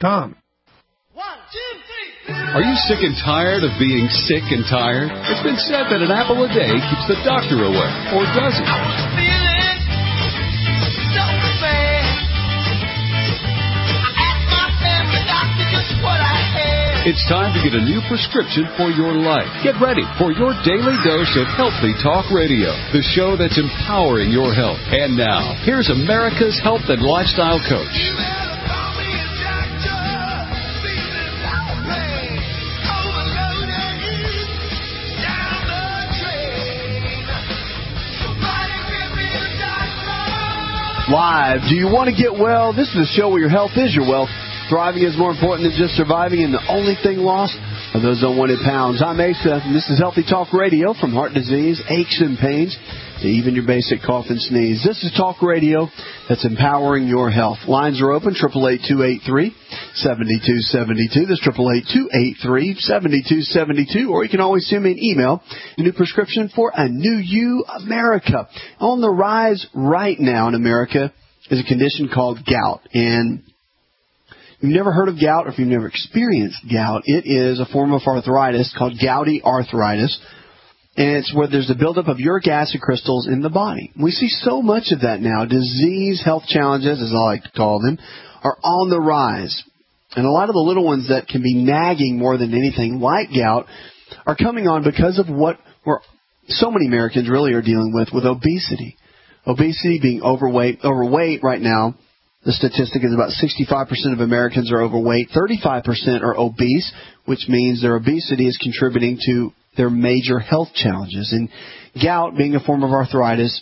AutoZone.com. 1, 2, 3. Are you sick and tired of being sick and tired? It's been said that an apple a day keeps the doctor away, or does it? Feeling so bad. I asked my family doctor just what I had. It's time to get a new prescription for your life. Get ready for your daily dose of Healthy Talk Radio, the show that's empowering your health. And now, here's America's health and lifestyle coach. Live. Do you want to get well? This is a show where your health is your wealth. Thriving is more important than just surviving, and the only thing lost are those unwanted pounds. I'm Asa, and this is Healthy Talk Radio. From heart disease, aches and pains, to even your basic cough and sneeze. This is talk radio that's empowering your health. Lines are open, 888-283-7272. That's 888-283-7272. Or you can always send me an email, a new prescription for a new you, America. On the rise right now in America is a condition called gout. And if you've never heard of gout, or if you've never experienced gout, it is a form of arthritis called gouty arthritis. And it's where there's a buildup of uric acid crystals in the body. We see so much of that now. Disease, health challenges, as I like to call them, are on the rise. And a lot of the little ones that can be nagging more than anything, like gout, are coming on because of what so many Americans really are dealing with obesity. Obesity, being overweight right now. The statistic is about 65% of Americans are overweight, 35% are obese, which means their obesity is contributing to their major health challenges. And gout, being a form of arthritis,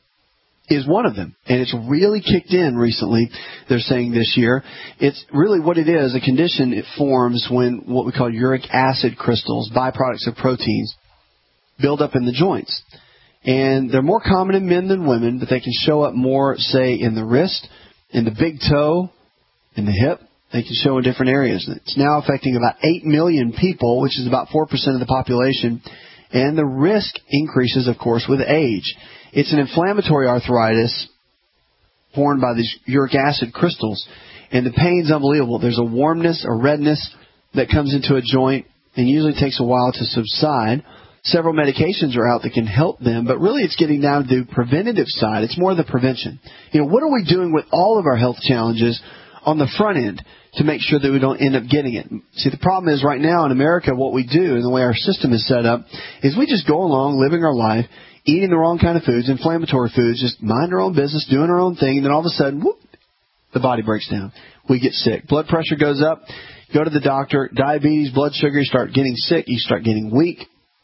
is one of them. And it's really kicked in recently, they're saying this year. It's really what it is, a condition it forms when what we call uric acid crystals, byproducts of proteins, build up in the joints. And they're more common in men than women, but they can show up more, say, in the wrist, in the big toe, in the hip. They can show in different areas. It's now affecting about 8 million people, which is about 4% of the population. And the risk increases, of course, with age. It's an inflammatory arthritis formed by these uric acid crystals. And the pain's unbelievable. There's a warmness, a redness that comes into a joint and usually takes a while to subside. Several medications are out that can help them, but really it's getting down to the preventative side. It's more the prevention. What are we doing with all of our health challenges on the front end to make sure that we don't end up getting it? See, the problem is right now in America, what we do and the way our system is set up is we just go along living our life, eating the wrong kind of foods, inflammatory foods, just mind our own business, doing our own thing, and then all of a sudden, whoop, the body breaks down. We get sick. Blood pressure goes up. Go to the doctor. Diabetes, blood sugar, you start getting sick. You start getting weak.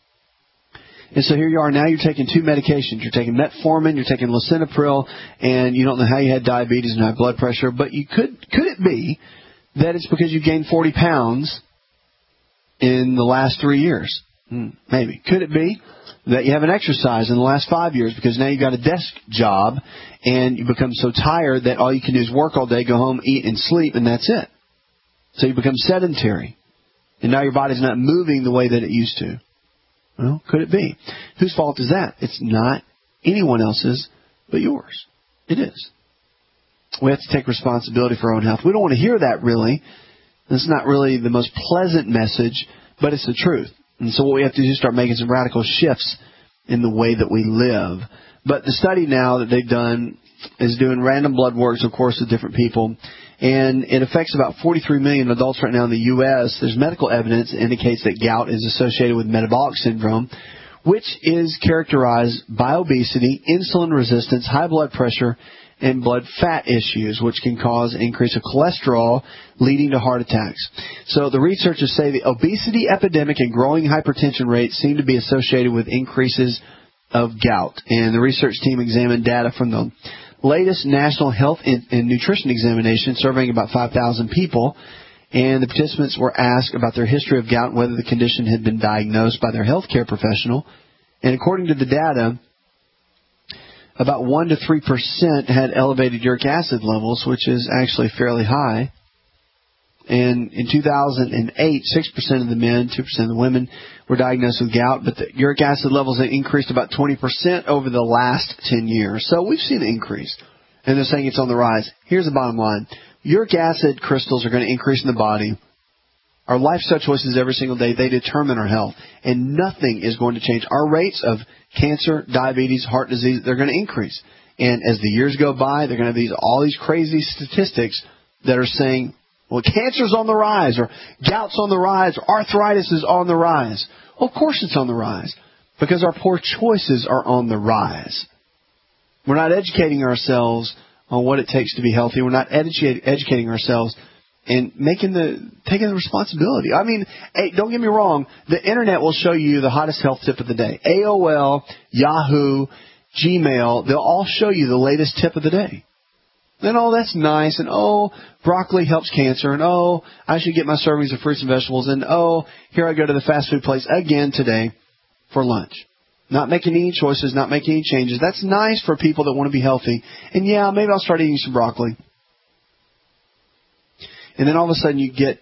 And so here you are. Now you're taking two medications. You're taking metformin, you're taking lisinopril, and you don't know how you had diabetes and high blood pressure. But could it be that it's because you gained 40 pounds in the last 3 years? Maybe. Could it be that you haven't exercised in the last 5 years because now you've got a desk job and you become so tired that all you can do is work all day, go home, eat, and sleep, and that's it. So you become sedentary. And now your body's not moving the way that it used to. Well, could it be? Whose fault is that? It's not anyone else's but yours. It is. We have to take responsibility for our own health. We don't want to hear that, really. It's not really the most pleasant message, but it's the truth. And so what we have to do is start making some radical shifts in the way that we live. But the study now that they've done is doing random blood works, of course, with different people. And it affects about 43 million adults right now in the U.S. There's medical evidence that indicates that gout is associated with metabolic syndrome, which is characterized by obesity, insulin resistance, high blood pressure, and blood fat issues, which can cause an increase of cholesterol, leading to heart attacks. So the researchers say the obesity epidemic and growing hypertension rates seem to be associated with increases of gout. And the research team examined data from the latest National Health and Nutrition Examination, surveying about 5,000 people, and the participants were asked about their history of gout and whether the condition had been diagnosed by their health care professional. And according to the data, about 1 to 3% had elevated uric acid levels, which is actually fairly high. And in 2008, 6% of the men, 2% of the women were diagnosed with gout, but the uric acid levels have increased about 20% over the last 10 years. So we've seen an increase, and they're saying it's on the rise. Here's the bottom line. uric acid crystals are going to increase in the body. Our lifestyle choices every single day, they determine our health. And nothing is going to change. Our rates of cancer, diabetes, heart disease, they're going to increase. And as the years go by, they're going to have all these crazy statistics that are saying, well, cancer's on the rise, or gout's on the rise, or arthritis is on the rise. Well, of course it's on the rise, because our poor choices are on the rise. We're not educating ourselves on what it takes to be healthy. We're not educating ourselves and taking the responsibility. I mean, hey, don't get me wrong. The Internet will show you the hottest health tip of the day. AOL, Yahoo, Gmail, they'll all show you the latest tip of the day. And, oh, that's nice. And, oh, broccoli helps cancer. And, oh, I should get my servings of fruits and vegetables. And, oh, here I go to the fast food place again today for lunch. Not making any choices, not making any changes. That's nice for people that want to be healthy. And, yeah, maybe I'll start eating some broccoli. And then all of a sudden you get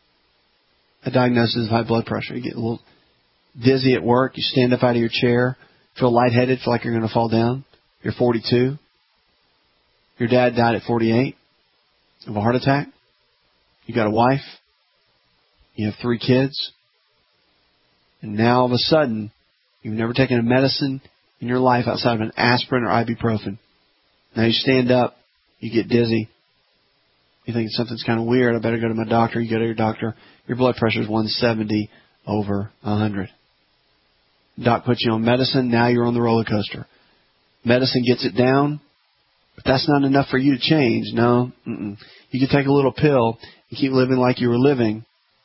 a diagnosis of high blood pressure. You get a little dizzy at work. You stand up out of your chair, feel lightheaded, feel like you're going to fall down. You're 42. Your dad died at 48 of a heart attack. You got a wife. You have 3 kids. And now all of a sudden, you've never taken a medicine in your life outside of an aspirin or ibuprofen. Now you stand up. You get dizzy. You think something's kind of weird. I better go to my doctor. You go to your doctor. Your blood pressure is 170 over 100. Doc puts you on medicine. Now you're on the roller coaster. Medicine gets it down. But that's not enough for you to change. No. You can take a little pill and keep living like you were living.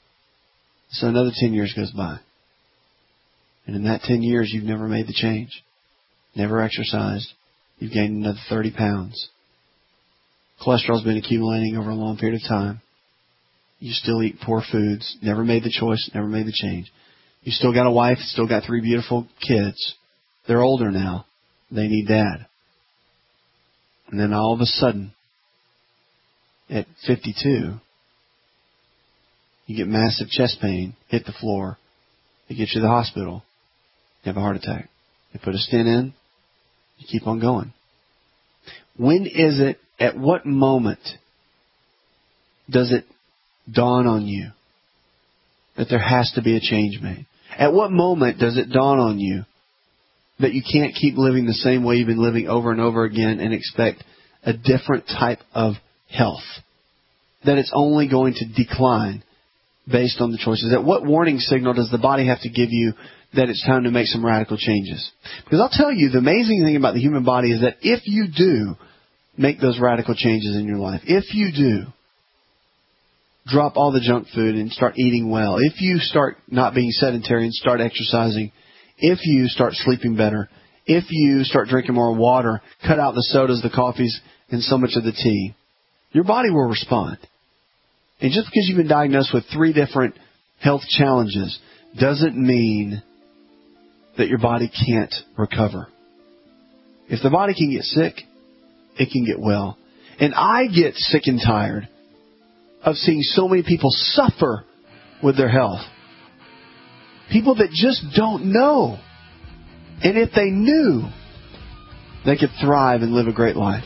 So another 10 years goes by. And in that 10 years, you've never made the change. Never exercised. You've gained another 30 pounds. Cholesterol's been accumulating over a long period of time. You still eat poor foods. Never made the choice. Never made the change. You still got a wife. Still got 3 beautiful kids. They're older now. They need dad. And then all of a sudden, at 52, you get massive chest pain, hit the floor. They get you to the hospital. You have a heart attack. They put a stent in. You keep on going. When is it, at what moment does it dawn on you that there has to be a change made? At what moment does it dawn on you that you can't keep living the same way you've been living over and over again and expect a different type of health? That it's only going to decline based on the choices. At what warning signal does the body have to give you that it's time to make some radical changes? Because I'll tell you, the amazing thing about the human body is that if you do make those radical changes in your life, if you do drop all the junk food and start eating well, if you start not being sedentary and start exercising, if you start sleeping better, if you start drinking more water, cut out the sodas, the coffees, and so much of the tea, your body will respond. And just because you've been diagnosed with 3 different health challenges doesn't mean that your body can't recover. If the body can get sick, it can get well. And I get sick and tired of seeing so many people suffer with their health. People that just don't know. And if they knew, they could thrive and live a great life.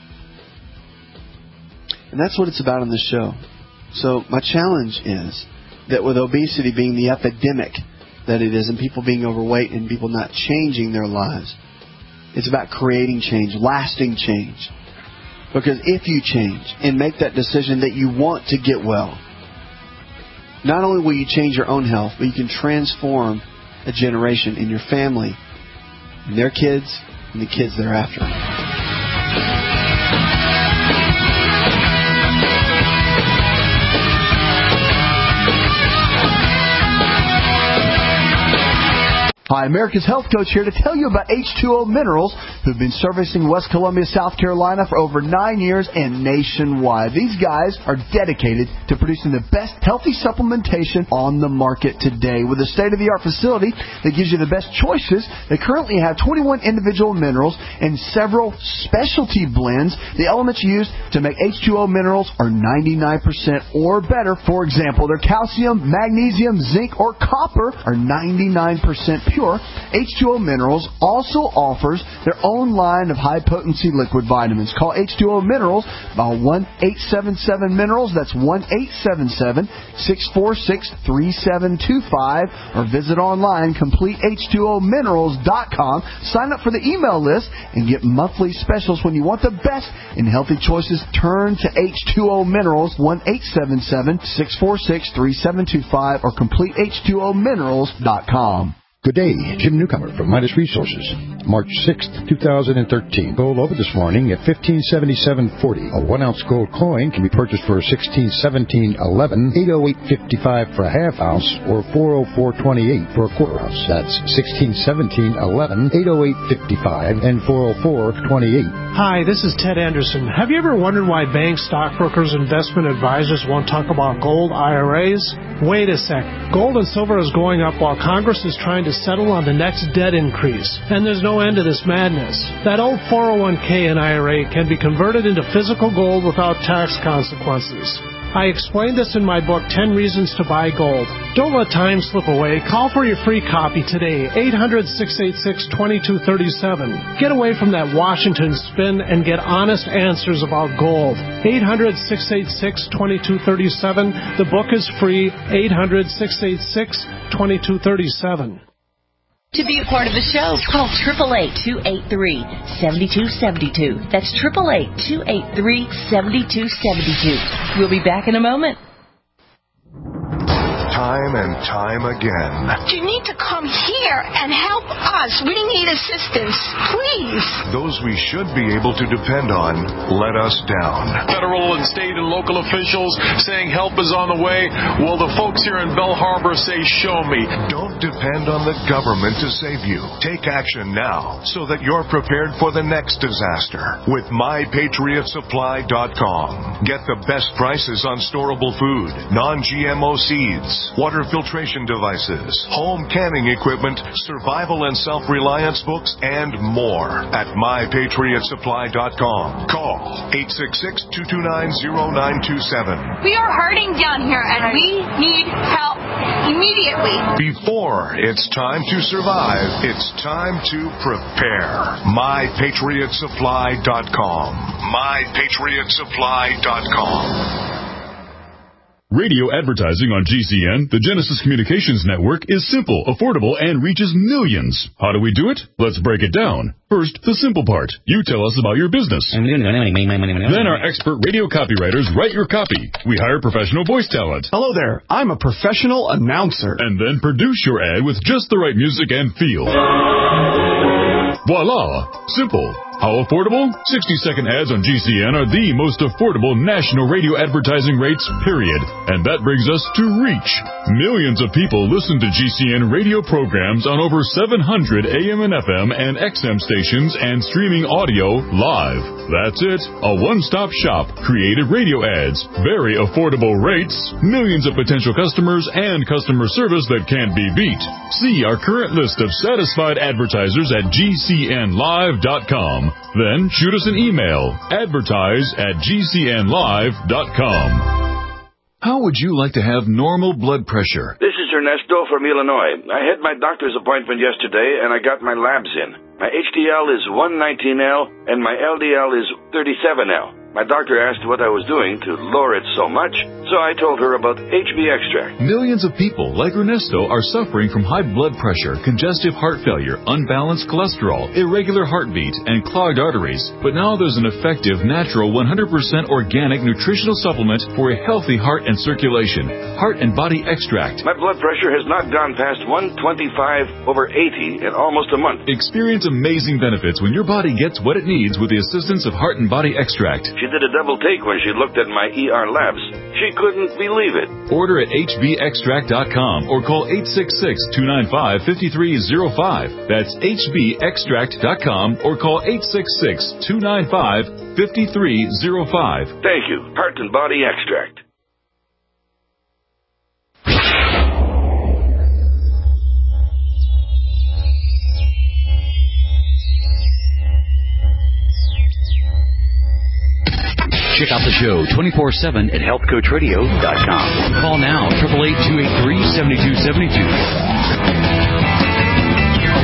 And that's what it's about on this show. So my challenge is that with obesity being the epidemic that it is, and people being overweight and people not changing their lives, it's about creating change, lasting change. Because if you change and make that decision that you want to get well, not only will you change your own health, but you can transform a generation in your family, and their kids, and the kids thereafter. Hi, America's Health Coach here to tell you about H2O Minerals, who've been servicing West Columbia, South Carolina for over 9 years and nationwide. These guys are dedicated to producing the best healthy supplementation on the market today. With a state-of-the-art facility that gives you the best choices, they currently have 21 individual minerals and several specialty blends. The elements used to make H2O Minerals are 99% or better. For example, their calcium, magnesium, zinc, or copper are 99% pure, more, H2O Minerals also offers their own line of high-potency liquid vitamins. Call H2O Minerals by 1-877-MINERALS. That's 1-877-646-3725. Or visit online, CompleteH2OMinerals.com. Sign up for the email list and get monthly specials. When you want the best in healthy choices, turn to H2O Minerals, 1-877-646-3725 or CompleteH2OMinerals.com. Good day, Jim Newcomer from Midas Resources. March 6th, 2013. Gold over this morning at $1577.40. A 1-ounce gold coin can be purchased for $1617.11, $808.55 for a half ounce, or $404.28 for a quarter ounce. That's $1617.11, $808.55, and $404.28. Hi, this is Ted Anderson. Have you ever wondered why banks, stockbrokers, investment advisors won't talk about gold IRAs? Wait a sec. Gold and silver is going up while Congress is trying to settle on the next debt increase. And there's no end to this madness. That old 401k and IRA can be converted into physical gold without tax consequences. I explained this in my book, 10 Reasons to Buy Gold. Don't let time slip away. Call for your free copy today, 800-686-2237. Get away from that Washington spin and get honest answers about gold. 800-686-2237. The book is free, 800-686-2237. To be a part of the show, call 888-283-7272. That's 888-283-7272. We'll be back in a moment. Time and time again. You need to come here and help us. We need assistance, please. Those we should be able to depend on let us down. Federal and state and local officials saying help is on the way. Well, the folks here in Bell Harbor say, show me. Don't depend on the government to save you. Take action now so that you're prepared for the next disaster with MyPatriotSupply.com. Get the best prices on storable food, non-GMO seeds, water filtration devices, home canning equipment, survival and self-reliance books, and more at MyPatriotSupply.com. Call 866-229-0927. We are hurting down here, and we need help immediately. Before it's time to survive, it's time to prepare. MyPatriotSupply.com. MyPatriotSupply.com. Radio advertising on GCN, the Genesis Communications Network, is simple, affordable, and reaches millions. How do we do it? Let's break it down. First, the simple part. You tell us about your business. Then our expert radio copywriters write your copy. We hire professional voice talent. Hello there. I'm a professional announcer. And then produce your ad with just the right music and feel. Voila! Simple. How affordable? 60-second ads on GCN are the most affordable national radio advertising rates, period. And that brings us to reach. Millions of people listen to GCN radio programs on over 700 AM and FM and XM stations and streaming audio live. That's it. A one-stop shop. Creative radio ads. Very affordable rates. Millions of potential customers and customer service that can't be beat. See our current list of satisfied advertisers at GCNlive.com. Then shoot us an email, advertise@gcnlive.com. How would you like to have normal blood pressure? This is Ernesto from Illinois. I had my doctor's appointment yesterday, and I got my labs in. My HDL is 119L, and my LDL is 37L. My doctor asked what I was doing to lower it so much, so I told her about HB Extract. Millions of people like Ernesto are suffering from high blood pressure, congestive heart failure, unbalanced cholesterol, irregular heartbeat, and clogged arteries. But now there's an effective, natural, 100% organic nutritional supplement for a healthy heart and circulation. Heart and Body Extract. My blood pressure has not gone past 125/80 in almost a month. Experience amazing benefits when your body gets what it needs with the assistance of Heart and Body Extract. She did a double take when she looked at my ER labs. She couldn't believe it. Order at hbextract.com or call 866-295-5305. That's hbextract.com or call 866-295-5305. Thank you. Heart and Body Extract. Check out the show 24/7 at healthcoachradio.com. Call now, 888-283-7272.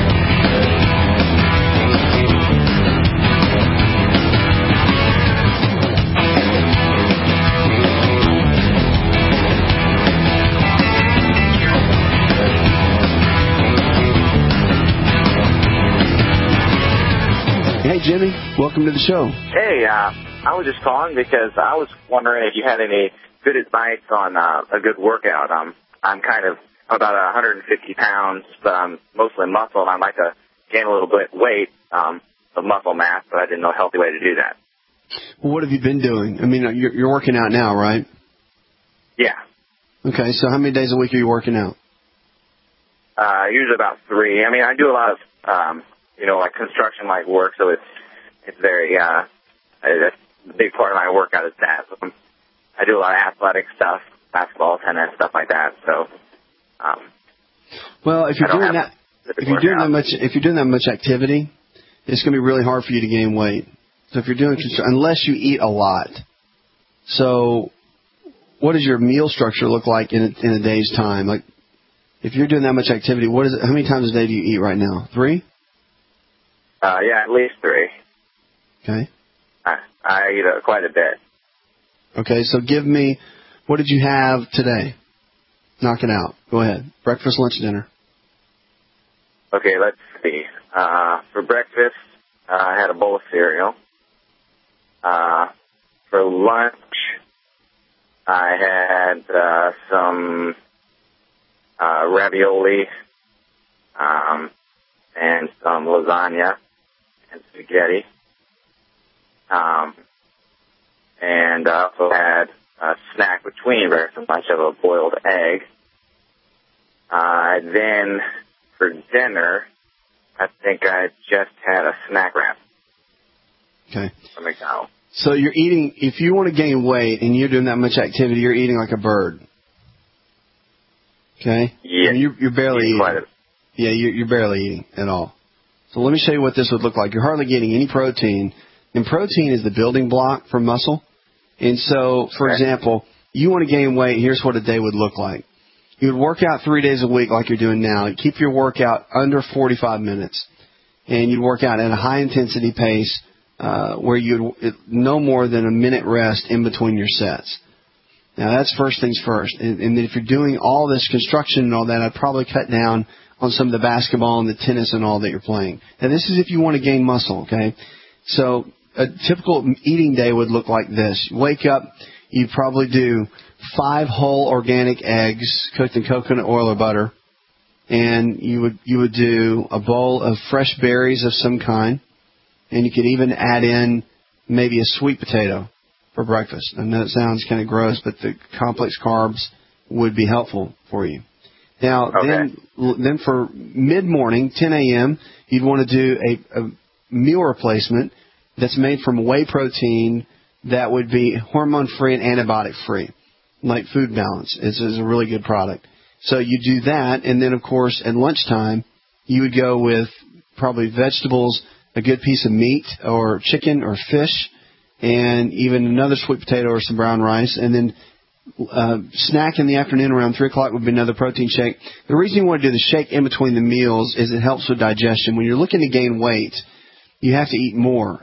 Jimmy. Welcome to the show. Hey, I was just calling because I was wondering if you had any good advice on a good workout. I'm about 150 pounds, but I'm mostly muscle, and I'd like to gain a little bit weight of muscle mass, but I didn't know a healthy way to do that. Well, what have you been doing? I mean, you're working out now, right? Yeah. Okay, so how many days a week are you working out? Usually about 3. I mean, I do a lot of, like construction-like work, so it's very, a big part of my workout is that. So I do a lot of athletic stuff, basketball, tennis, stuff like that. So, well, if you're doing that much activity, it's going to be really hard for you to gain weight. So if you're doing unless you eat a lot. So, what does your meal structure look like in a day's time? Like, if you're doing that much activity, how many times a day do you eat right now? 3? Yeah, at least 3. Okay. I eat quite a bit. Okay, so give me, what did you have today? Knock it out. Go ahead. Breakfast, lunch, dinner. Okay, let's see. For breakfast, I had a bowl of cereal. For lunch, I had some ravioli and some lasagna and spaghetti. And I also had a snack between breakfast and lunch of a boiled egg. Then for dinner, I think I just had a snack wrap. Okay. From McDonald's. So you're eating, if you want to gain weight and you're doing that much activity, you're eating like a bird. Okay? Yeah. And you're barely eating. Yeah, you're barely eating at all. So let me show you what this would look like. You're hardly getting any protein. And protein is the building block for muscle. And so, for example, you want to gain weight, here's what a day would look like. You would work out 3 days a week like you're doing now. You'd keep your workout under 45 minutes. And you'd work out at a high-intensity pace where you'd no more than a minute rest in between your sets. Now, that's first things first. And if you're doing all this construction and all that, I'd probably cut down on some of the basketball and the tennis and all that you're playing. Now, this is if you want to gain muscle, okay? So a typical eating day would look like this. You wake up, you'd probably do 5 whole organic eggs cooked in coconut oil or butter, and you would do a bowl of fresh berries of some kind, and you could even add in maybe a sweet potato for breakfast. I know it sounds kind of gross, but the complex carbs would be helpful for you. Now, then for mid-morning, 10 a.m., you'd want to do a meal replacement that's made from whey protein that would be hormone-free and antibiotic-free, like Food Balance. It's a really good product. So you do that, and then, of course, at lunchtime, you would go with probably vegetables, a good piece of meat or chicken or fish, and even another sweet potato or some brown rice, and then snack in the afternoon around 3 o'clock would be another protein shake. The reason you want to do the shake in between the meals is it helps with digestion. When you're looking to gain weight, you have to eat more,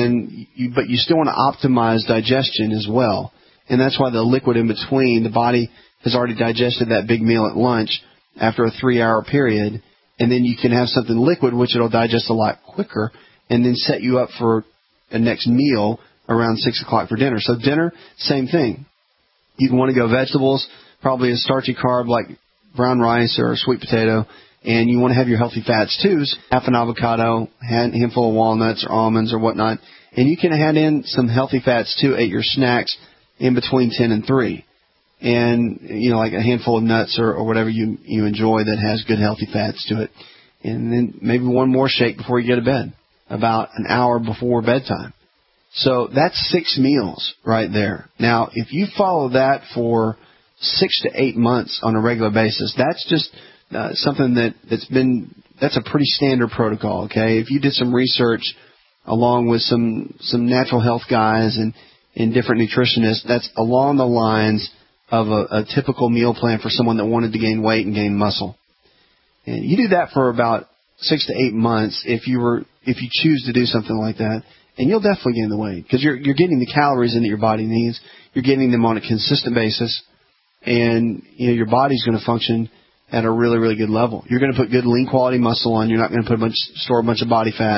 but you still want to optimize digestion as well. And that's why the liquid in between, the body has already digested that big meal at lunch after a 3-hour period, and then you can have something liquid, which it'll digest a lot quicker, and then set you up for a next meal around 6 o'clock for dinner. So dinner, same thing. You'd want to go vegetables, probably a starchy carb like brown rice or a sweet potato, and you want to have your healthy fats too, half an avocado, a handful of walnuts or almonds or whatnot. And you can add in some healthy fats too at your snacks in between 10 and 3. And, like a handful of nuts or whatever you enjoy that has good healthy fats to it. And then maybe one more shake before you go to bed, about an hour before bedtime. So that's 6 meals right there. Now, if you follow that for 6 to 8 months on a regular basis, that's just something that's a pretty standard protocol, okay? If you did some research along with some natural health guys and different nutritionists, that's along the lines of a typical meal plan for someone that wanted to gain weight and gain muscle. And you do that for about 6 to 8 months if you choose to do something like that, and you'll definitely gain the weight because you're getting the calories in that your body needs. You're getting them on a consistent basis, and your body's going to function at a really, really good level. You're going to put good lean quality muscle on. You're not going to store a bunch of body fat,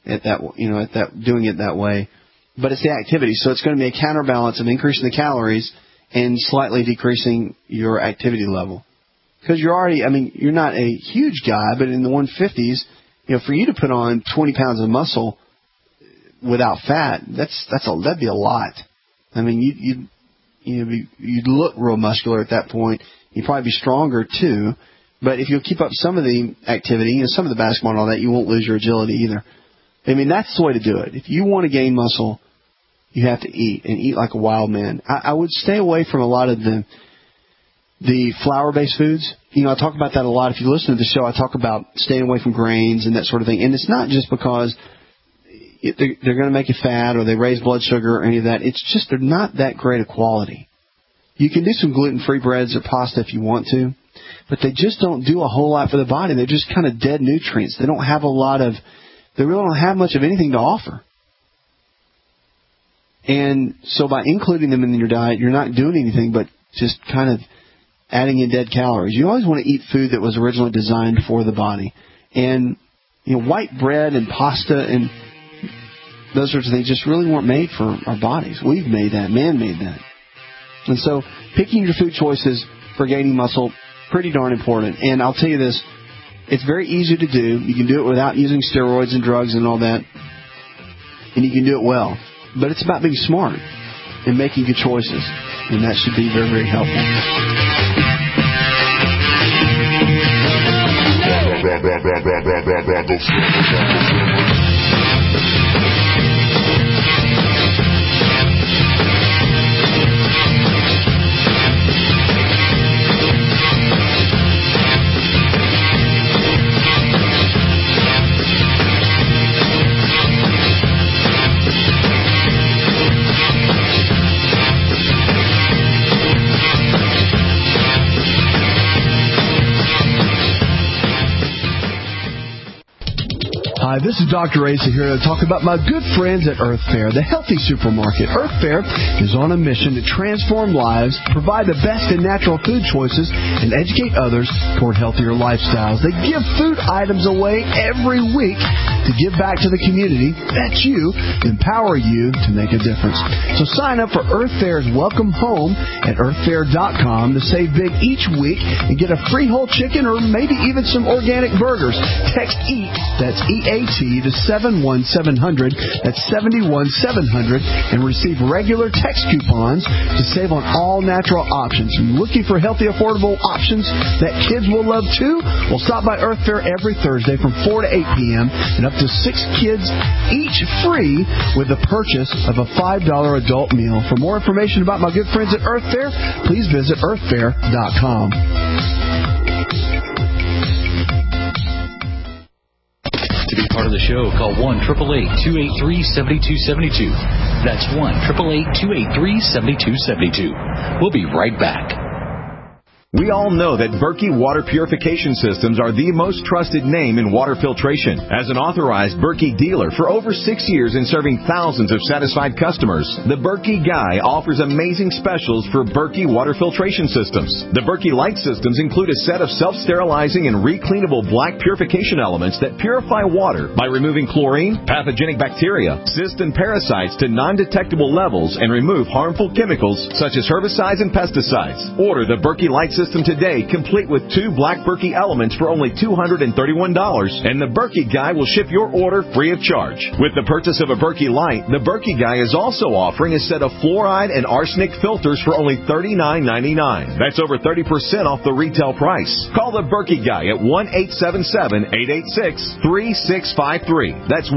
at that, doing it that way. But it's the activity. So it's going to be a counterbalance of increasing the calories and slightly decreasing your activity level. Because you're not a huge guy, but in the 150s, for you to put on 20 pounds of muscle without fat, that'd be a lot. I mean, you'd look real muscular at that point. You'd probably be stronger too. But if you'll keep up some of the activity and some of the basketball and all that, you won't lose your agility either. I mean, that's the way to do it. If you want to gain muscle, you have to eat, and eat like a wild man. I would stay away from a lot of the flour-based foods. I talk about that a lot. If you listen to the show, I talk about staying away from grains and that sort of thing. And it's not just because they're going to make you fat or they raise blood sugar or any of that. It's just they're not that great a quality. You can do some gluten-free breads or pasta if you want to, but they just don't do a whole lot for the body. They're just kind of dead nutrients. They don't have they really don't have much of anything to offer. And so by including them in your diet, you're not doing anything but just kind of adding in dead calories. You always want to eat food that was originally designed for the body. And, white bread and pasta and those sorts of things just really weren't made for our bodies. We've made that. Man made that. And so picking your food choices for gaining muscle, pretty darn important. And I'll tell you this, it's very easy to do. You can do it without using steroids and drugs and all that. And you can do it well. But it's about being smart and making good choices. And that should be very, very helpful. Hi, this is Dr. Asa here to talk about my good friends at Earth Fare, the healthy supermarket. Earth Fare is on a mission to transform lives, provide the best in natural food choices, and educate others toward healthier lifestyles. They give food items away every week to give back to the community. That's you. Empower you to make a difference. So sign up for Earth Fare's Welcome Home at earthfare.com to save big each week and get a free whole chicken or maybe even some organic burgers. Text EAT, that's EAT, to 71700, that's 71700, and receive regular text coupons to save on all natural options. And looking for healthy, affordable options that kids will love too? Well, stop by Earth Fare every Thursday from 4 to 8 p.m. and up to 6 kids each free with the purchase of a $5 adult meal. For more information about my good friends at Earth Fare, please visit earthfare.com. To be part of the show, call 1-888-283-7272. That's 1-888-283-7272. We'll be right back. We all know that Berkey Water Purification Systems are the most trusted name in water filtration. As an authorized Berkey dealer for over 6 years and serving thousands of satisfied customers, the Berkey Guy offers amazing specials for Berkey Water Filtration Systems. The Berkey Light Systems include a set of self-sterilizing and recleanable black purification elements that purify water by removing chlorine, pathogenic bacteria, cysts, and parasites to non-detectable levels and remove harmful chemicals such as herbicides and pesticides. Order the Berkey Light System today, complete with 2 black Berkey elements for only $231, and the Berkey Guy will ship your order free of charge. With the purchase of a Berkey Light, the Berkey Guy is also offering a set of fluoride and arsenic filters for only $39.99. That's over 30% off the retail price. Call the Berkey Guy at 1-877-886-3653. That's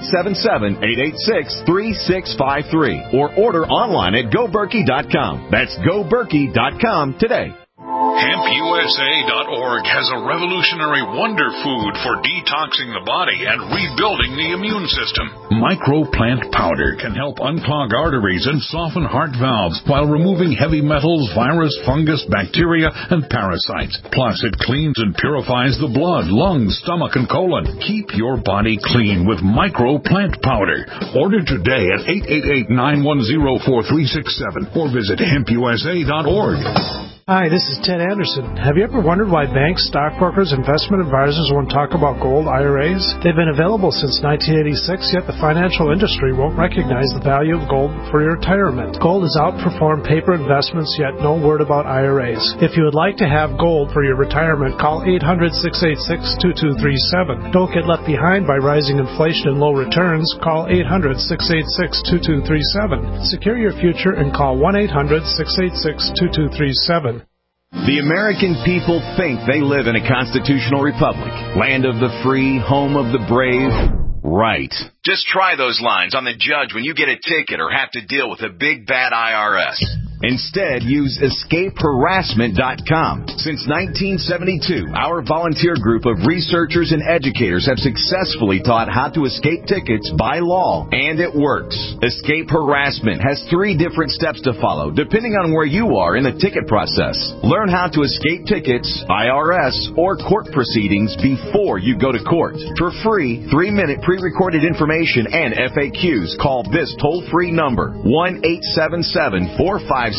1-877-886-3653. Or order online at GoBerkey.com. That's GoBerkey.com today. HempUSA.org has a revolutionary wonder food for detoxing the body and rebuilding the immune system. Microplant powder can help unclog arteries and soften heart valves while removing heavy metals, virus, fungus, bacteria, and parasites. Plus, it cleans and purifies the blood, lungs, stomach, and colon. Keep your body clean with Microplant powder. Order today at 888-910-4367 or visit HempUSA.org. Hi, this is Ted Anderson. Have you ever wondered why banks, stockbrokers, investment advisors won't talk about gold IRAs? They've been available since 1986, yet the financial industry won't recognize the value of gold for your retirement. Gold has outperformed paper investments, yet no word about IRAs. If you would like to have gold for your retirement, call 800-686-2237. Don't get left behind by rising inflation and low returns. Call 800-686-2237. Secure your future and call 1-800-686-2237. The American people think they live in a constitutional republic, land of the free, home of the brave. Right. Just try those lines on the judge when you get a ticket or have to deal with a big bad IRS. Instead, use escapeharassment.com. Since 1972, our volunteer group of researchers and educators have successfully taught how to escape tickets by law, and it works. Escape Harassment has 3 different steps to follow, depending on where you are in the ticket process. Learn how to escape tickets, IRS, or court proceedings before you go to court. For free, 3-minute pre-recorded information and FAQs, call this toll-free number, 1-877-457-9009.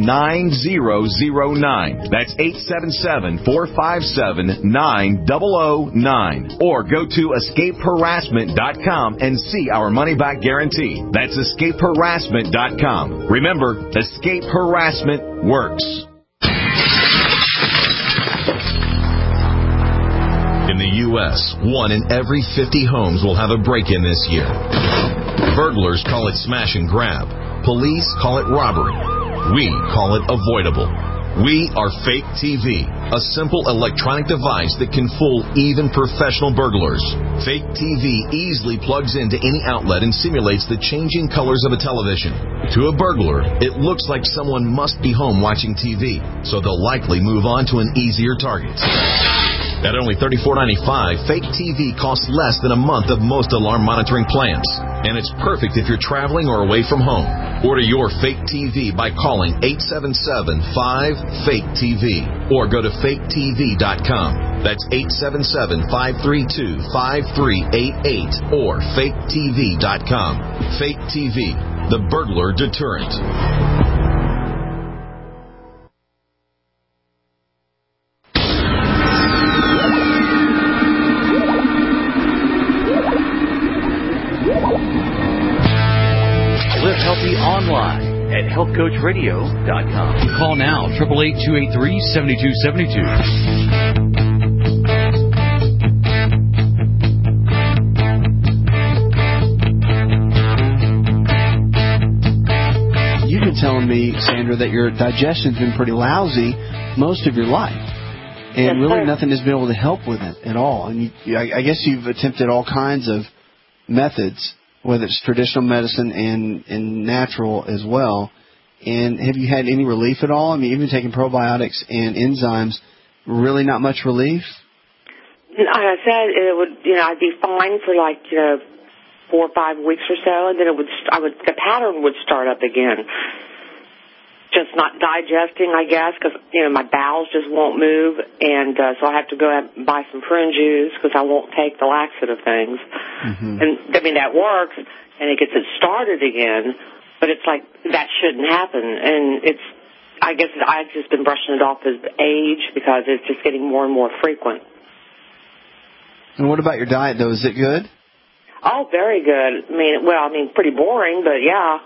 That's 877-457-9009. Or go to escapeharassment.com and see our money-back guarantee. That's escapeharassment.com. Remember, Escape Harassment works. In the U.S., 1 in every 50 homes will have a break-in this year. Burglars call it smash and grab. Police call it robbery. We call it avoidable. We are Fake TV, a simple electronic device that can fool even professional burglars. Fake TV easily plugs into any outlet and simulates the changing colors of a television. To a burglar, it looks like someone must be home watching TV, so they'll likely move on to an easier target. At only $34.95, Fake TV costs less than a month of most alarm monitoring plans. And it's perfect if you're traveling or away from home. Order your Fake TV by calling 877-5-FAKE-TV or go to faketv.com. That's 877-532-5388 or faketv.com. Fake TV, the burglar deterrent. Online at healthcoachradio.com. Call now, 888-283-7272. You've been telling me, Sandra, that your digestion's been pretty lousy most of your life. And really nothing has been able to help with it at all. And I guess you've attempted all kinds of methods, whether it's traditional medicine and natural as well. And have you had any relief at all? I mean, even taking probiotics and enzymes, really not much relief? Like I said, it would, I'd be fine for 4 or 5 weeks or so, and then the pattern would start up again. Just not digesting, I guess, because, my bowels just won't move, and so I have to go out and buy some prune juice because I won't take the laxative things. Mm-hmm. And, that works, and it gets it started again, but it's like that shouldn't happen. And I guess I've just been brushing it off as age because it's just getting more and more frequent. And what about your diet, though? Is it good? Oh, very good. Pretty boring, but yeah.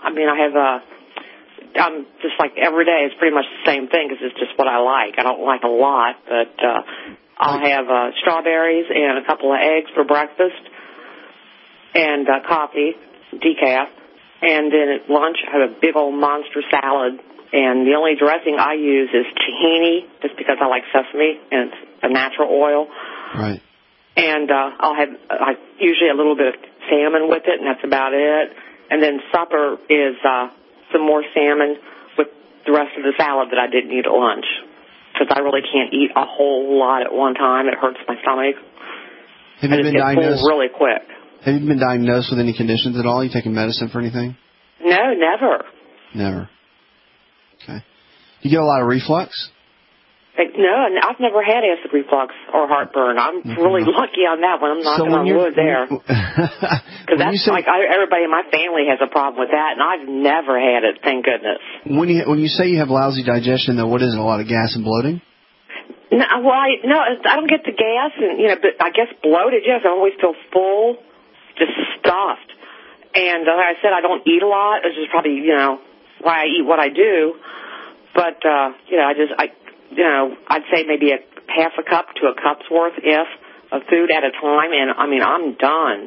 I'm just like every day it's pretty much the same thing because it's just what I like. I don't like a lot, but I'll have strawberries and a couple of eggs for breakfast and coffee, decaf. And then at lunch I have a big old monster salad. And the only dressing I use is tahini just because I like sesame and it's a natural oil. Right. And I'll have usually a little bit of salmon with it, and that's about it. And then supper is some more salmon with the rest of the salad that I didn't eat at lunch because I really can't eat a whole lot at one time. It hurts my stomach. Have you been diagnosed really quick? Have you been diagnosed with any conditions at all? You taking medicine for anything? No, never. Never. Okay. You get a lot of reflux? No, I've never had acid reflux or heartburn. I'm really lucky on that one. I'm knocking on wood there. Because that's everybody in my family has a problem with that, and I've never had it, thank goodness. When you say you have lousy digestion, though, what is it, a lot of gas and bloating? No, I don't get the gas, and but I guess bloated. Yes, I always feel full, just stuffed. And like I said, I don't eat a lot, which is probably why I eat what I do. But I'd say maybe a half a cup to a cup's worth of food at a time, and I'm done.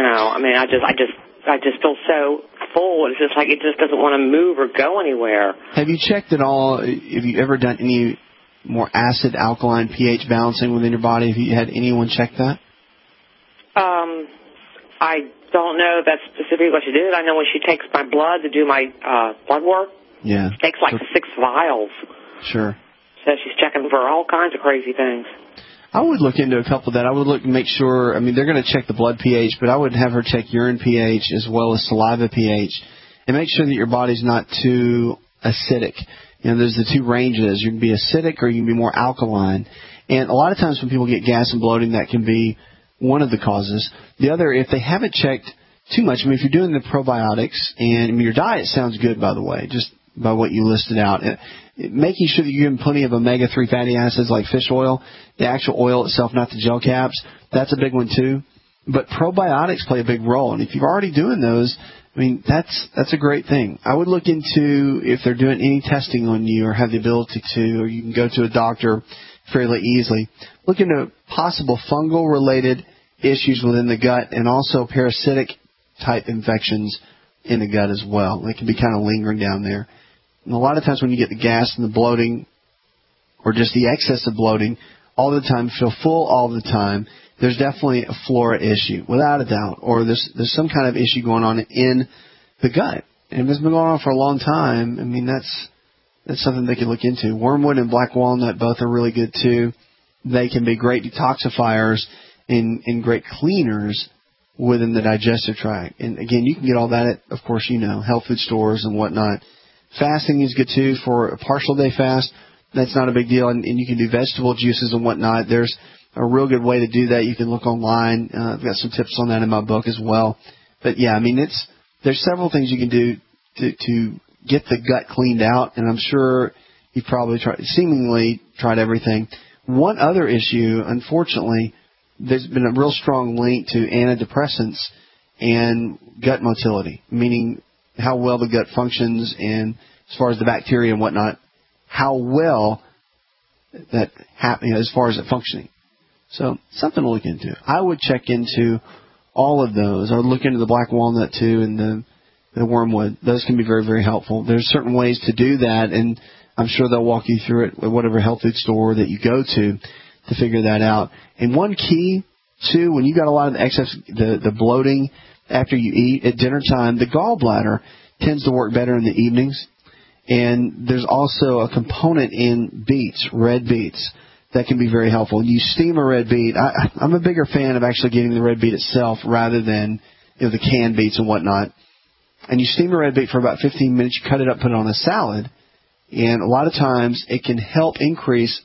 I just feel so full. It's just like it just doesn't want to move or go anywhere. Have you checked at all? Have you ever done any more acid alkaline pH balancing within your body? Have you had anyone check that? I don't know if that's specifically what she did. I know when she takes my blood to do my blood work, she takes like 6 vials. Sure. So she's checking for all kinds of crazy things. I would look into a couple of that. I would look and make sure, they're going to check the blood pH, but I would have her check urine pH as well as saliva pH and make sure that your body's not too acidic. There's the 2 ranges. You can be acidic or you can be more alkaline. And a lot of times when people get gas and bloating, that can be one of the causes. The other, if they haven't checked too much, if you're doing the probiotics, and your diet sounds good, by the way, just by what you listed out, making sure that you're getting plenty of omega-3 fatty acids like fish oil, the actual oil itself, not the gel caps, that's a big one too. But probiotics play a big role, and if you're already doing those, that's a great thing. I would look into if they're doing any testing on you or have the ability to, or you can go to a doctor fairly easily. Look into possible fungal-related issues within the gut and also parasitic-type infections in the gut as well. They can be kind of lingering down there. And a lot of times when you get the gas and the bloating or just the excess of bloating all the time, feel full all the time, there's definitely a flora issue, without a doubt, or there's some kind of issue going on in the gut. And if it's been going on for a long time, that's something they can look into. Wormwood and black walnut both are really good too. They can be great detoxifiers and great cleaners within the digestive tract. And again, you can get all that at, of course, health food stores and whatnot. Fasting is good too for a partial day fast. That's not a big deal. And you can do vegetable juices and whatnot. There's a real good way to do that. You can look online. I've got some tips on that in my book as well. But yeah, there's several things you can do to get the gut cleaned out. And I'm sure you've probably seemingly tried everything. One other issue, unfortunately, there's been a real strong link to antidepressants and gut motility, meaning how well the gut functions and as far as the bacteria and whatnot, how well that happens as far as it functioning. So something to look into. I would check into all of those. I would look into the black walnut too and the wormwood. Those can be very, very helpful. There's certain ways to do that, and I'm sure they'll walk you through it at whatever health food store that you go to figure that out. And one key, too, when you got a lot of the excess, the bloating after you eat at dinner time, the gallbladder tends to work better in the evenings. And there's also a component in beets, red beets, that can be very helpful. You steam a red beet. I'm a bigger fan of actually getting the red beet itself rather than the canned beets and whatnot. And you steam a red beet for about 15 minutes. You cut it up, put it on a salad. And a lot of times it can help increase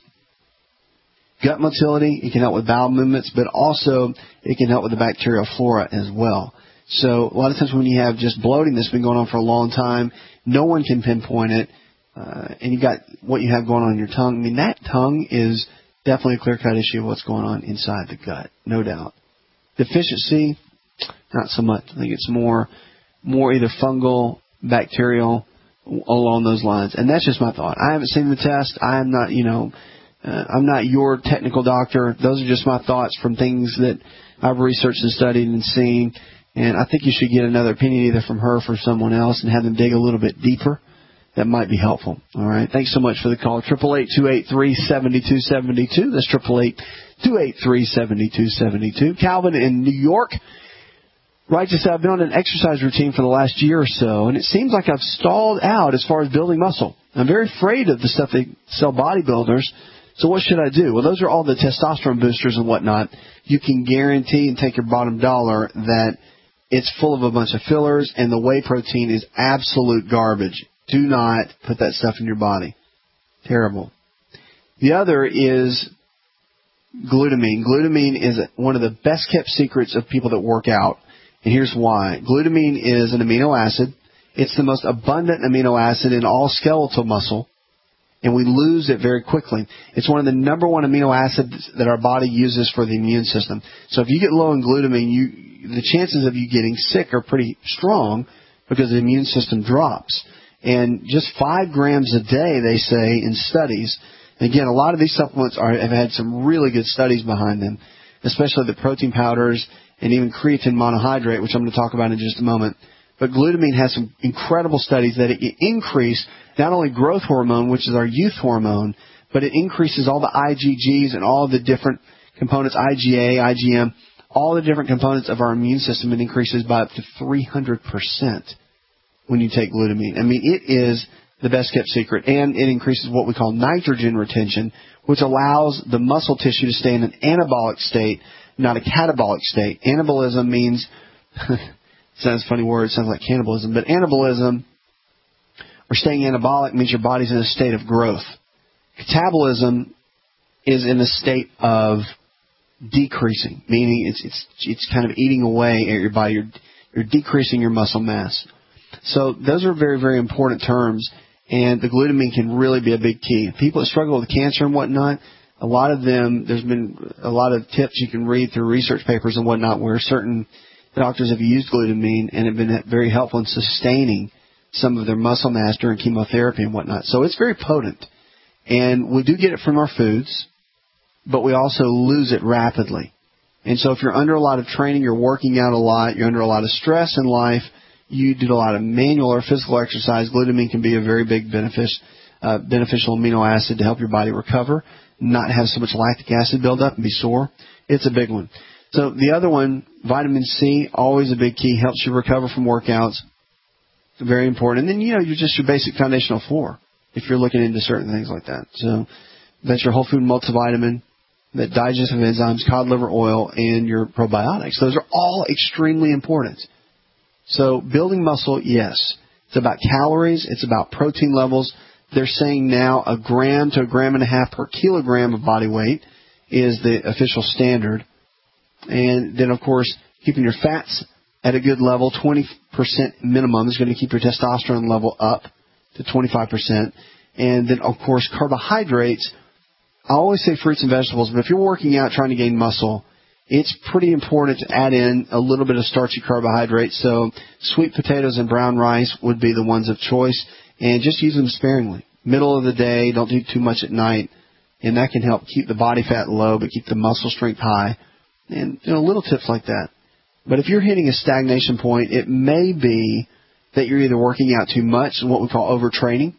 gut motility, it can help with bowel movements, but also it can help with the bacterial flora as well. So a lot of times when you have just bloating that's been going on for a long time, no one can pinpoint it, and you got what you have going on in your tongue. That tongue is definitely a clear-cut issue of what's going on inside the gut, no doubt. Deficiency, not so much. I think it's more either fungal, bacterial, along those lines. And that's just my thought. I haven't seen the test. I am not, I'm not your technical doctor. Those are just my thoughts from things that I've researched and studied and seen. And I think you should get another opinion either from her or from someone else and have them dig a little bit deeper. That might be helpful. All right. Thanks so much for the call. 888-283-7272. That's 888-283-7272. Calvin in New York writes us, I've been on an exercise routine for the last year or so, and it seems like I've stalled out as far as building muscle. I'm very afraid of the stuff they sell bodybuilders. So what should I do? Well, those are all the testosterone boosters and whatnot. You can guarantee and take your bottom dollar that it's full of a bunch of fillers, and the whey protein is absolute garbage. Do not put that stuff in your body. Terrible. The other is glutamine. Glutamine is one of the best kept secrets of people that work out. And here's why. Glutamine is an amino acid. It's the most abundant amino acid in all skeletal muscle, and we lose it very quickly. It's one of the number one amino acids that our body uses for the immune system. So if you get low in glutamine, the chances of you getting sick are pretty strong because the immune system drops. And just 5 grams a day, they say, in studies. And again, a lot of these supplements have had some really good studies behind them, especially the protein powders and even creatine monohydrate, which I'm going to talk about in just a moment. But glutamine has some incredible studies that it increase not only growth hormone, which is our youth hormone, but it increases all the IgGs and all the different components, IgA, IgM, all the different components of our immune system. It increases by up to 300% when you take glutamine. I mean, it is the best kept secret. And it increases what we call nitrogen retention, which allows the muscle tissue to stay in an anabolic state, not a catabolic state. Anabolism means... sounds a funny word, sounds like cannibalism, but anabolism, or staying anabolic, means your body's in a state of growth. Catabolism is in a state of decreasing, meaning it's kind of eating away at your body. You're decreasing your muscle mass. So those are very, very important terms, and the glutamine can really be a big key. People that struggle with cancer and whatnot, a lot of them, there's been a lot of tips you can read through research papers and whatnot where certain doctors have used glutamine and have been very helpful in sustaining some of their muscle mass during chemotherapy and whatnot. So it's very potent. And we do get it from our foods, but we also lose it rapidly. And so if you're under a lot of training, you're working out a lot, you're under a lot of stress in life, you did a lot of manual or physical exercise, glutamine can be a very big beneficial amino acid to help your body recover, not have so much lactic acid build up and be sore. It's a big one. So the other one, vitamin C, always a big key, helps you recover from workouts. Very important. And then, you're just your basic foundational floor if you're looking into certain things like that. So that's your whole food multivitamin, that digestive enzymes, cod liver oil, and your probiotics. Those are all extremely important. So building muscle, yes. It's about calories. It's about protein levels. They're saying now 1 gram to 1.5 grams per kilogram of body weight is the official standard. And then, of course, keeping your fats at a good level, 20% minimum, is going to keep your testosterone level up to 25%. And then, of course, carbohydrates. I always say fruits and vegetables, but if you're working out trying to gain muscle, it's pretty important to add in a little bit of starchy carbohydrates. So sweet potatoes and brown rice would be the ones of choice, and just use them sparingly. Middle of the day, don't do too much at night, and that can help keep the body fat low but keep the muscle strength high. And, little tips like that. But if you're hitting a stagnation point, it may be that you're either working out too much, what we call overtraining.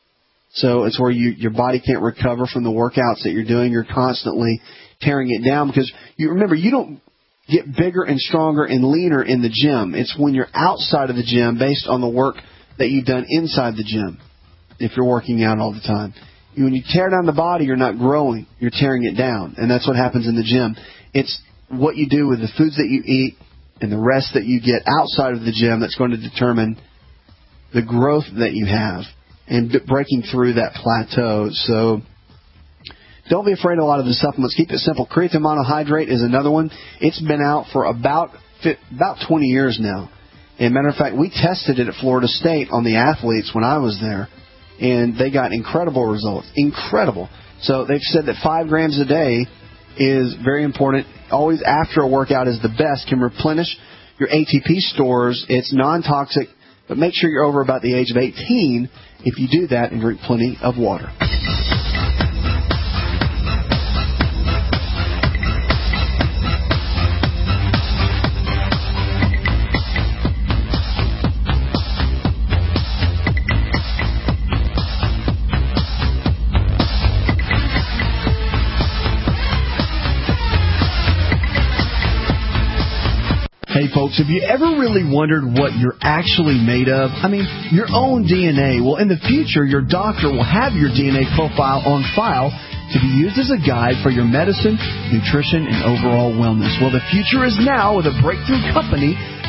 So it's where your body can't recover from the workouts that you're doing. You're constantly tearing it down because remember, you don't get bigger and stronger and leaner in the gym. It's when you're outside of the gym based on the work that you've done inside the gym if you're working out all the time. When you tear down the body, you're not growing. You're tearing it down. And that's what happens in the gym. It's what you do with the foods that you eat and the rest that you get outside of the gym that's going to determine the growth that you have and breaking through that plateau. So don't be afraid of a lot of the supplements. Keep it simple. Creatine monohydrate is another one. It's been out for about 20 years now. And matter of fact, we tested it at Florida State on the athletes when I was there, and they got incredible results. Incredible. So they've said that 5 grams a day is very important. Always after a workout is the best. Can replenish your ATP stores. It's non-toxic, but make sure you're over about the age of 18 if you do that, and drink plenty of water. Hey folks, have you ever really wondered what you're actually made of? I mean, your own DNA. Well, in the future, your doctor will have your DNA profile on file to be used as a guide for your medicine, nutrition, and overall wellness. Well, the future is now with a breakthrough company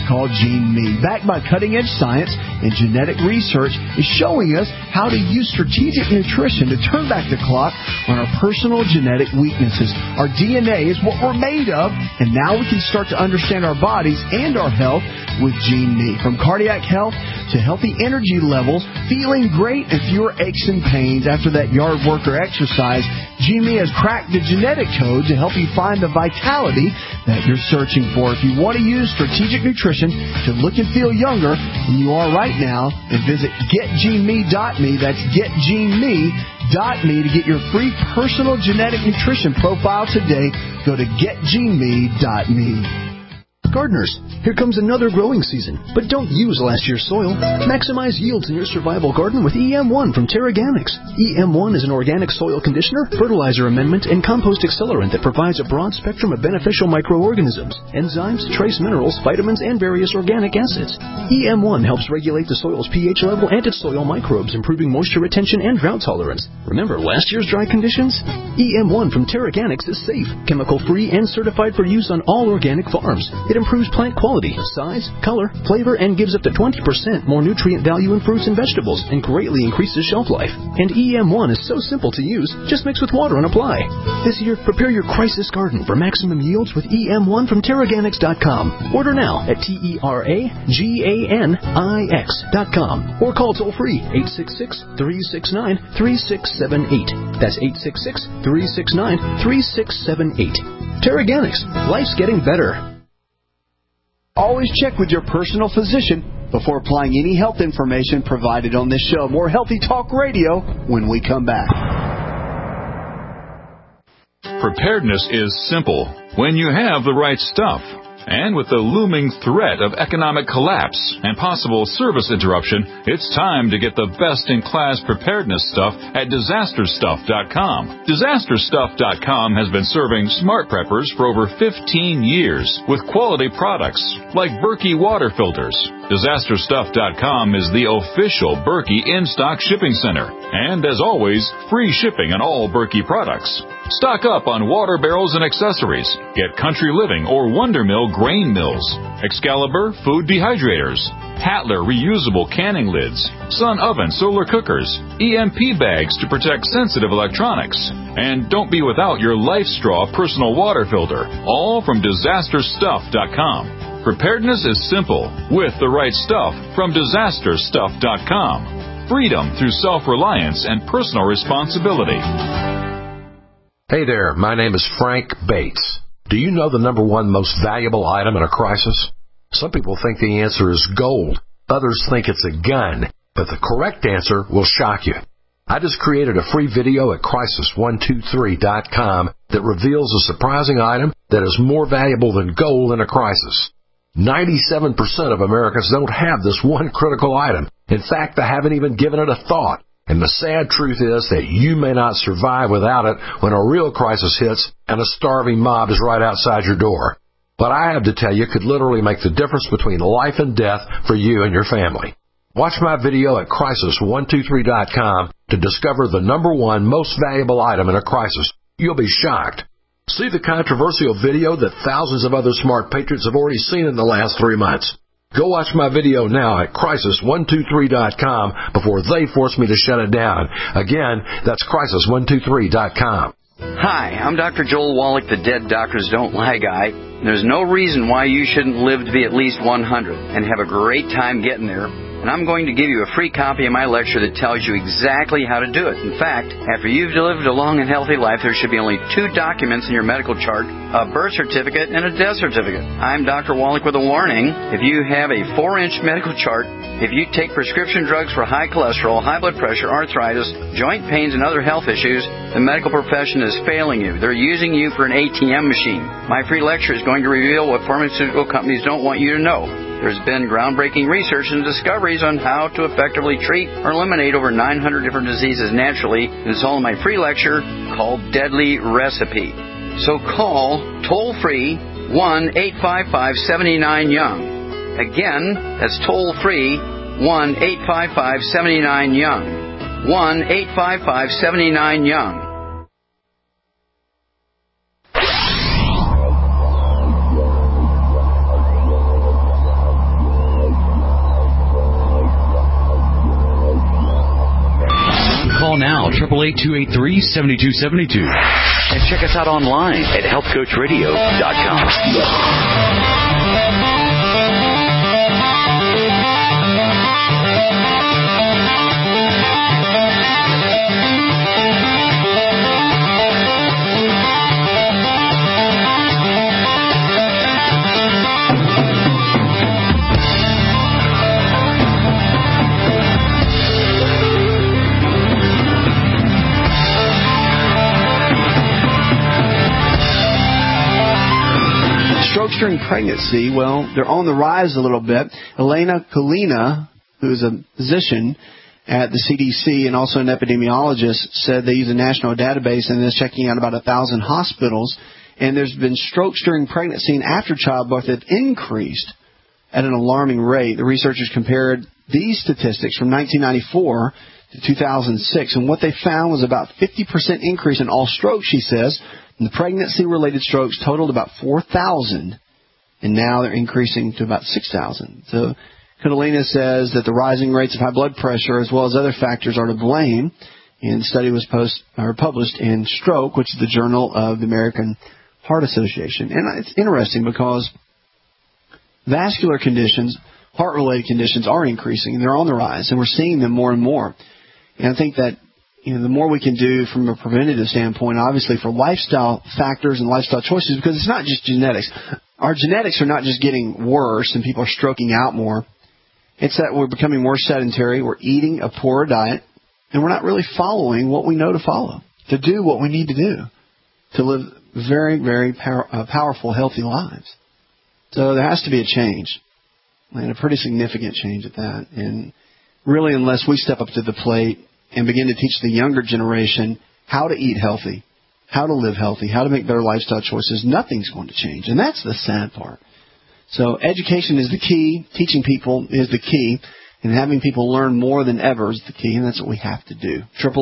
called Gene Me. Backed by cutting-edge science and genetic research, is showing us how to use strategic nutrition to turn back the clock on our personal genetic weaknesses. Our DNA is what we're made of, and now we can start to understand our bodies and our health with Gene Me. From cardiac health to healthy energy levels, feeling great and fewer aches and pains after that yard work or exercise, Gene Me has cracked the genetic code to help you find the vitality that you're searching for. If you want to use strategic nutrition to look and feel younger than you are right now, and visit getgeneme.me. That's getgeneme.me to get your free personal genetic nutrition profile today. Go to getgeneme.me. Gardeners, here comes another growing season, but don't use last year's soil. Maximize yields in your survival garden with EM1 from Terraganics. EM1 is an organic soil conditioner, fertilizer amendment, and compost accelerant that provides a broad spectrum of beneficial microorganisms, enzymes, trace minerals, vitamins, and various organic acids. EM1 helps regulate the soil's pH level and its soil microbes, improving moisture retention and drought tolerance. Remember last year's dry conditions? EM1 from Terraganics is safe, chemical-free, and certified for use on all organic farms. It improves plant quality, size, color, flavor, and gives up to 20% more nutrient value in fruits and vegetables, and greatly increases shelf life. And EM1 is so simple to use, just mix with water and apply. This year, prepare your crisis garden for maximum yields with EM1 from Terraganics.com. Order now at TerraGanix.com or call toll-free 866-369-3678. That's 866-369-3678. Terraganics. Life's getting better. Always check with your personal physician before applying any health information provided on this show. More Healthy Talk Radio when we come back. Preparedness is simple when you have the right stuff. And with the looming threat of economic collapse and possible service interruption, it's time to get the best-in-class preparedness stuff at DisasterStuff.com. DisasterStuff.com has been serving smart preppers for over 15 years with quality products like Berkey water filters. DisasterStuff.com is the official Berkey in-stock shipping center. And as always, free shipping on all Berkey products. Stock up on water barrels and accessories. Get Country Living or Wonder Mill grain mills, Excalibur food dehydrators, Hatler reusable canning lids, Sun oven solar cookers, EMP bags to protect sensitive electronics. And don't be without your Life Straw personal water filter, all from DisasterStuff.com. Preparedness is simple with the right stuff from DisasterStuff.com. Freedom through self-reliance and personal responsibility. Hey there, my name is Frank Bates. Do you know the number one most valuable item in a crisis? Some people think the answer is gold. Others think it's a gun. But the correct answer will shock you. I just created a free video at Crisis123.com that reveals a surprising item that is more valuable than gold in a crisis. 97% of Americans don't have this one critical item. In fact, they haven't even given it a thought. And the sad truth is that you may not survive without it when a real crisis hits and a starving mob is right outside your door. What I have to tell you could literally make the difference between life and death for you and your family. Watch my video at Crisis123.com to discover the number one most valuable item in a crisis. You'll be shocked. See the controversial video that thousands of other smart patriots have already seen in the last 3 months. Go watch my video now at Crisis123.com before they force me to shut it down. Again, that's Crisis123.com. Hi, I'm Dr. Joel Wallach, the Dead Doctors Don't Lie guy. There's no reason why you shouldn't live to be at least 100 and have a great time getting there. And I'm going to give you a free copy of my lecture that tells you exactly how to do it. In fact, after you've lived a long and healthy life, there should be only 2 documents in your medical chart, a birth certificate and a death certificate. I'm Dr. Wallach with a warning. If you have a 4-inch medical chart, if you take prescription drugs for high cholesterol, high blood pressure, arthritis, joint pains, and other health issues, the medical profession is failing you. They're using you for an ATM machine. My free lecture is going to reveal what pharmaceutical companies don't want you to know. There's been groundbreaking research and discoveries on how to effectively treat or eliminate over 900 different diseases naturally. And it's all in my free lecture called Deadly Recipe. So call toll-free 1-855-79-YOUNG. Again, that's toll-free 1-855-79-YOUNG. 1-855-79-YOUNG. 888-283-7272. And check us out online at healthcoachradio.com. Strokes during pregnancy, well, they're on the rise a little bit. Elena Colina, who is a physician at the CDC and also an epidemiologist, said they use a national database and is checking out about 1,000 hospitals. And there's been strokes during pregnancy and after childbirth that increased at an alarming rate. The researchers compared these statistics from 1994 to 2006, and what they found was about 50% increase in all strokes, she says. And the pregnancy-related strokes totaled about 4,000, and now they're increasing to about 6,000. So Catalina says that the rising rates of high blood pressure as well as other factors are to blame. And the study was published in Stroke, which is the Journal of the American Heart Association. And it's interesting because vascular conditions, heart-related conditions, are increasing, and they're on the rise, and we're seeing them more and more. And I think that the more we can do from a preventative standpoint, obviously for lifestyle factors and lifestyle choices, because it's not just genetics. Our genetics are not just getting worse and people are stroking out more. It's that we're becoming more sedentary, we're eating a poorer diet, and we're not really following what we know to follow, to do what we need to do, to live very, very powerful, healthy lives. So there has to be a change, and a pretty significant change at that. And really, unless we step up to the plate and begin to teach the younger generation how to eat healthy, how to live healthy, how to make better lifestyle choices, nothing's going to change. And that's the sad part. So education is the key. Teaching people is the key. And having people learn more than ever is the key. And that's what we have to do.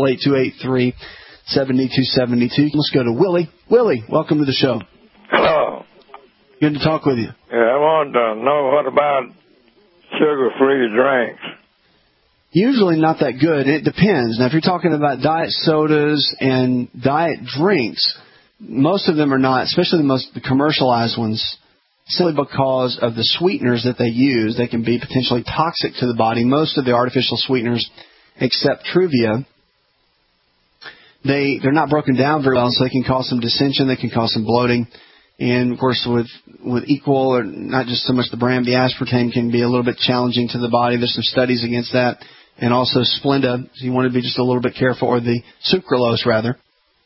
888-283-7272. Let's go to Willie. Willie, welcome to the show. Hello. Good to talk with you. Yeah, I wanted to know what about sugar-free drinks? Usually not that good. It depends. Now, if you're talking about diet sodas and diet drinks, most of them are not, especially the commercialized ones, simply because of the sweeteners that they use. They can be potentially toxic to the body. Most of the artificial sweeteners, except Truvia, they're not broken down very well, so they can cause some dissension. They can cause some bloating. And, of course, with Equal, or not just so much the brand, the aspartame can be a little bit challenging to the body. There's some studies against that. And also Splenda, so you want to be just a little bit careful, or the sucralose, rather.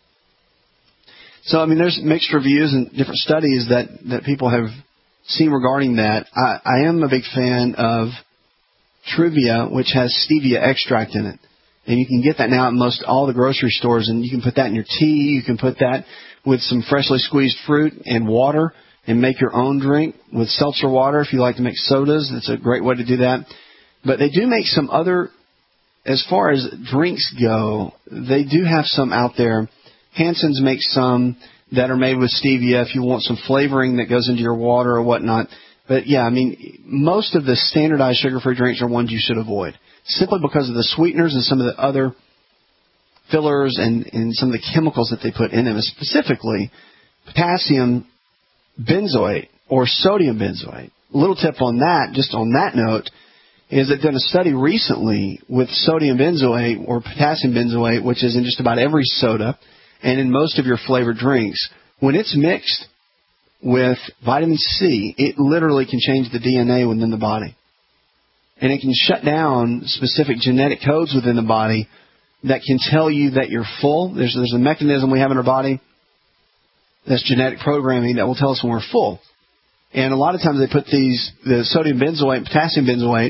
So, I mean, there's mixed reviews and different studies that people have seen regarding that. I am a big fan of Truvia, which has stevia extract in it. And you can get that now at most all the grocery stores, and you can put that in your tea. You can put that with some freshly squeezed fruit and water and make your own drink with seltzer water. If you like to make sodas, that's a great way to do that. But they do make some other, as far as drinks go, they do have some out there. Hansen's makes some that are made with stevia if you want some flavoring that goes into your water or whatnot. But, yeah, I mean, most of the standardized sugar-free drinks are ones you should avoid, simply because of the sweeteners and some of the other fillers and some of the chemicals that they put in them, specifically potassium benzoate or sodium benzoate. A little tip on that, just on that note, is they've done a study recently with sodium benzoate or potassium benzoate, which is in just about every soda and in most of your flavored drinks. When it's mixed with vitamin C, it literally can change the DNA within the body. And it can shut down specific genetic codes within the body that can tell you that you're full. There's a mechanism we have in our body that's genetic programming that will tell us when we're full. And a lot of times they put the sodium benzoate and potassium benzoate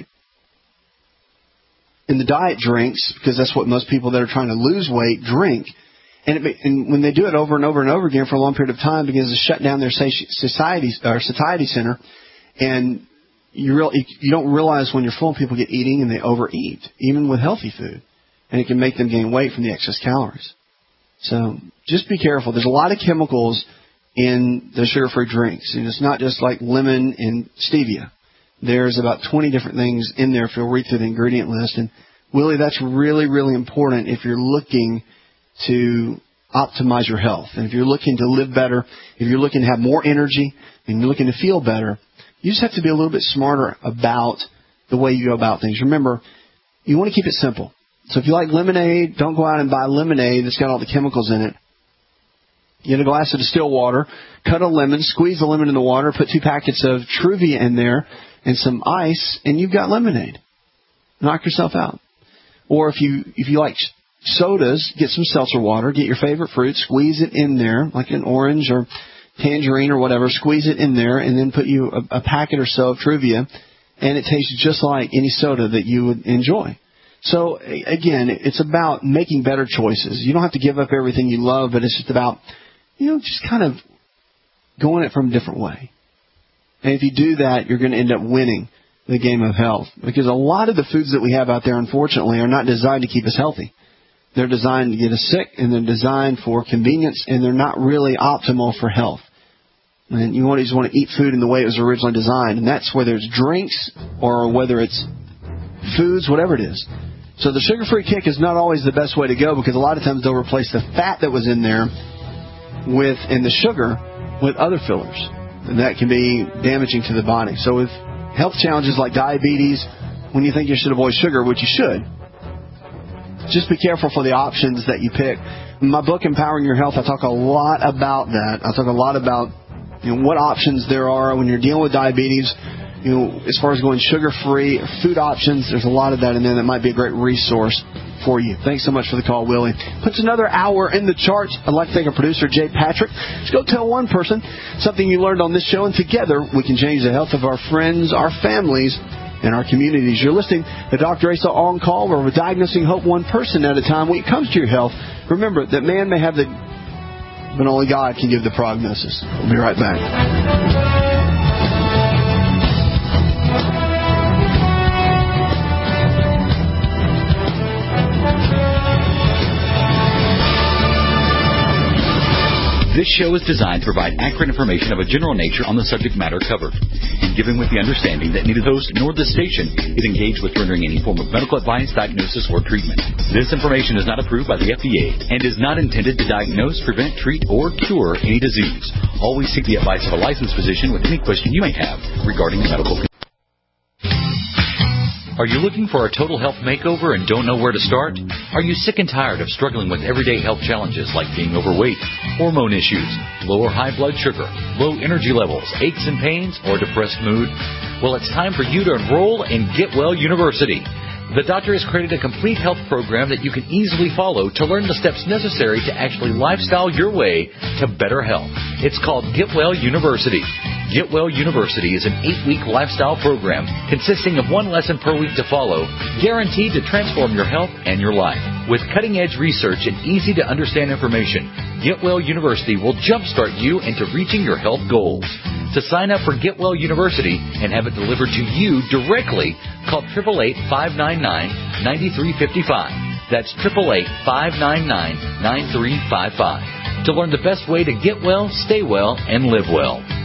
in the diet drinks, because that's what most people that are trying to lose weight drink. And when they do it over and over and over again for a long period of time, it begins to shut down their satiety center. And you don't realize when you're full, people get eating and they overeat, even with healthy food. And it can make them gain weight from the excess calories. So just be careful. There's a lot of chemicals in the sugar-free drinks. And it's not just like lemon and stevia. There's about 20 different things in there if you'll read through the ingredient list. And, Willie, that's really, really important if you're looking to optimize your health. And if you're looking to live better, if you're looking to have more energy, and you're looking to feel better, you just have to be a little bit smarter about the way you go about things. Remember, you want to keep it simple. So if you like lemonade, don't go out and buy lemonade that's got all the chemicals in it. Get a glass of distilled water, cut a lemon, squeeze the lemon in the water, put 2 packets of Truvia in there and some ice, and you've got lemonade. Knock yourself out. Or if you like sodas, get some seltzer water, get your favorite fruit, squeeze it in there, like an orange or tangerine or whatever, squeeze it in there, and then put you a packet or so of Truvia, and it tastes just like any soda that you would enjoy. So, again, it's about making better choices. You don't have to give up everything you love, but it's just about, just kind of going it from a different way. And if you do that, you're going to end up winning the game of health. Because a lot of the foods that we have out there, unfortunately, are not designed to keep us healthy. They're designed to get us sick, and they're designed for convenience, and they're not really optimal for health. And you always want to eat food in the way it was originally designed. And that's whether it's drinks or whether it's foods, whatever it is. So the sugar-free kick is not always the best way to go, because a lot of times they'll replace the fat that was in there and the sugar with other fillers. And that can be damaging to the body. So with health challenges like diabetes, when you think you should avoid sugar, which you should, just be careful for the options that you pick. In my book, Empowering Your Health, I talk a lot about that. I talk a lot about what options there are when you're dealing with diabetes. As far as going sugar-free, food options, there's a lot of that in there that might be a great resource for you. Thanks so much for the call, Willie. Puts another hour in the charts. I'd like to thank our producer, Jay Patrick. Just go tell one person something you learned on this show, and together we can change the health of our friends, our families, and our communities. You're listening to Dr. Asa On Call, where we're diagnosing hope one person at a time. When it comes to your health, remember that man may have but only God can give the prognosis. We'll be right back. This show is designed to provide accurate information of a general nature on the subject matter covered, and given with the understanding that neither the host nor the station is engaged with rendering any form of medical advice, diagnosis, or treatment. This information is not approved by the FDA and is not intended to diagnose, prevent, treat, or cure any disease. Always seek the advice of a licensed physician with any question you may have regarding medical condition. Are you looking for a total health makeover and don't know where to start? Are you sick and tired of struggling with everyday health challenges like being overweight, hormone issues, low or high blood sugar, low energy levels, aches and pains, or depressed mood? Well, it's time for you to enroll in Get Well University. The doctor has created a complete health program that you can easily follow to learn the steps necessary to actually lifestyle your way to better health. It's called Get Well University. Get Well University is an 8-week lifestyle program consisting of 1 lesson per week to follow, guaranteed to transform your health and your life. With cutting-edge research and easy-to-understand information, Get Well University will jumpstart you into reaching your health goals. To sign up for Get Well University and have it delivered to you directly, call 888-599-9355. That's 888-599-9355. To learn the best way to get well, stay well, and live well.